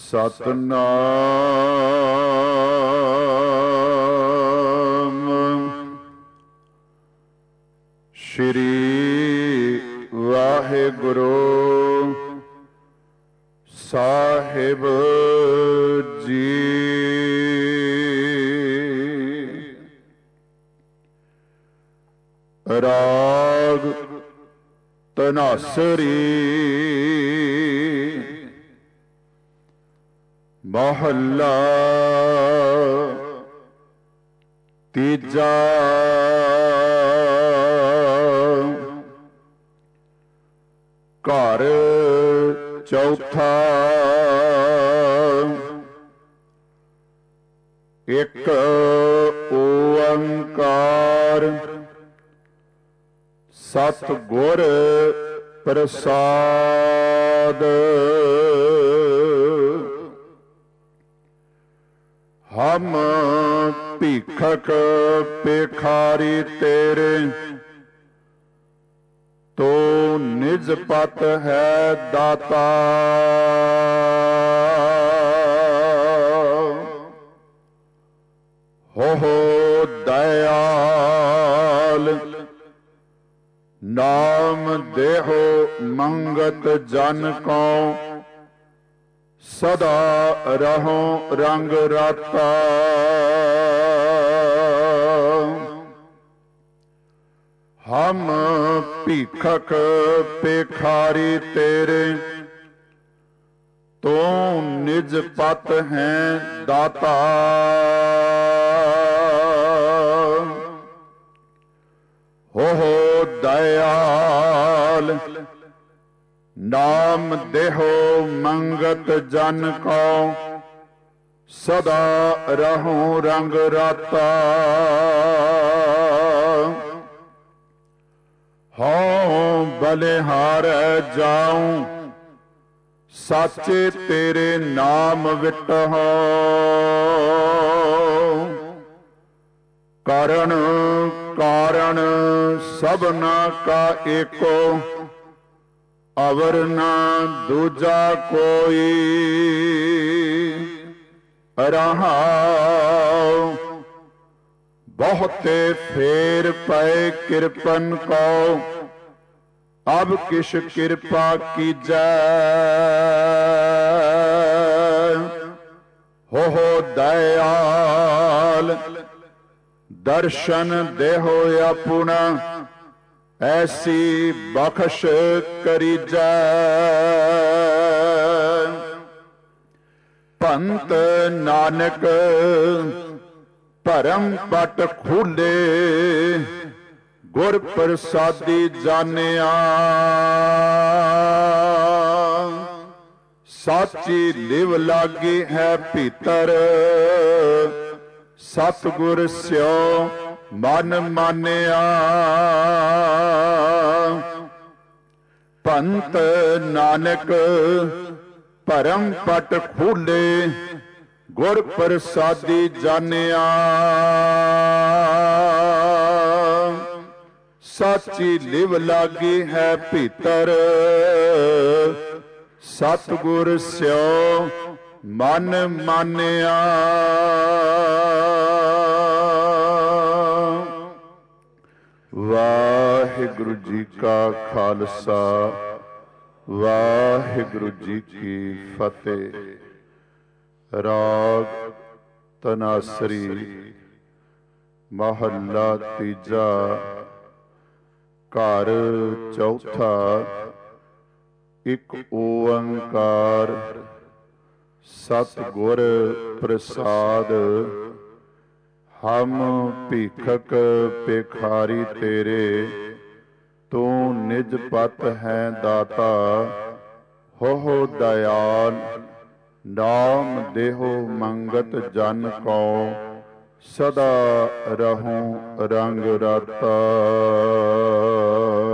ਸਤਨਾਮ ਸ਼੍ਰੀ ਵਾਹਿਗੁਰੂ ਸਾਹਿਬ ਜੀ। ਰਾਗ ਧਨਾਸਰੀ ਮਹੱਲਾ ਤੀਜਾ। ਘਰ ਚੌਥਾ। ਇੱਕ ਓੰਕਾਰ ਸਤਿਗੁਰ ਪ੍ਰਸਾਦ। ਹਮ ਭੀਖਕ ਭਿਖਾਰੀ ਤੇਰੇ, ਤੋ ਨਿਜ ਪਤ ਹੈ ਦਾਤਾ। ਹੋ ਦਇਆਲ ਨਾਮ ਦੇਹੋ ਮੰਗਤ ਜਨ ਕੋ, ਸਦਾ ਰਹੋ ਰੰਗ ਰਾਤਾ। ਹਮ ਭੀਖਕ ਭਿਖਾਰੀ ਤੇਰੇ, ਤੂੰ ਨਿਜ ਪਤ ਹੈ ਦਾਤਾ। ਹੋ ਦਇਆਲ ਨਾਮ ਦੇਹੋ ਮੰਗਤ ਜਨ ਕੋ, ਸਦਾ ਰਹੋ ਰੰਗ ਰਾਤਾ। ਹਉ ਬਲਿਹਾਰੈ ਜਾਉ, ਸਾਚੇ ਤੇਰੇ ਨਾਮ ਵਿਟਹੁ। ਕਰਨ ਕਾਰਣ ਸਭਨਾ ਕਾ ਏਕੋ, ਅਵਰ ਨਾ ਦੂਜਾ ਕੋਈ। ਰਹਾਉ ਬਹੁਤੇ ਫੇਰ ਪਏ ਕਿਰਪਨ ਕੋ, ਅਬ ਕਿਛ ਕਿਰਪਾ ਕੀਜੈ। ਹੋ ਦਇਆਲ ਦਰਸ਼ਨ ਦੇਹੋ ਆਪਣਾ, ਐਸੀ ਬਖਸ਼ ਕਰੀਜੈ। ਭੰਤ ਨਾਨਕ ਭਰਮ ਪਟ ਖੁੱਲੇ, ਗੁਰ ਪ੍ਰਸਾਦੀ ਜਾਣਿਆ। ਸਾਚੀ ਲਿਵ ਲਾਗੀ ਹੈ ਭੀਤਰ, ਸਤਿਗੁਰ ਸਿਓ ਮਨ ਮਾਨਿਆ। ਭੰਤ ਨਾਨਕ ਭਰਮ ਪਟ ਖੁੱਲੇ, ਗੁਰ ਪ੍ਰਸਾਦੀ ਜਾਣਿਆ। ਸਾਚੀ ਲਿਵ ਲਾਗੀ ਹੈ ਭੀਤਰ, ਸਤਿਗੁਰ ਸਿਓ ਮਨ ਮਾਨਿਆ। ਵਾਹਿਗੁਰੂ ਜੀ ਕਾ ਖਾਲਸਾ, ਵਾਹਿਗੁਰੂ ਜੀ ਕੀ ਫਤਿਹ। ਰਾਗ ਧਨਾਸਰੀ ਮਹੱਲਾ ਤੀਜਾ। ਘਰ ਚੌਥਾ। ਇੱਕ ਓੰਕਾਰ ਸਤਿਗੁਰ ਪ੍ਰਸਾਦ। ਹਮ ਭੀਖਕ ਭਿਖਾਰੀ ਤੇਰੇ, ਤੂੰ ਨਿਜ ਪਤ ਹੈ ਦਾਤਾ। ਹੋ ਦਇਆਲ ਨਾਮ ਦੇਹੋ ਮੰਗਤ ਜਨ ਕੋ, ਸਦਾ ਰਹੂੰ ਰੰਗ ਰਾਤਾ।